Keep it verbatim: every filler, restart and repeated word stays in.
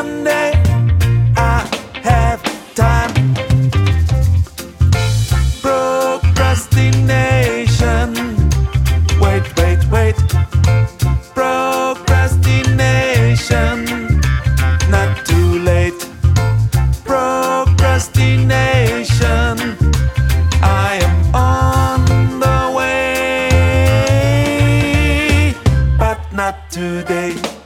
Sunday I have time. Procrastination. Wait, wait, wait. Procrastination. Not too late. Procrastination. I am on the way, but not today.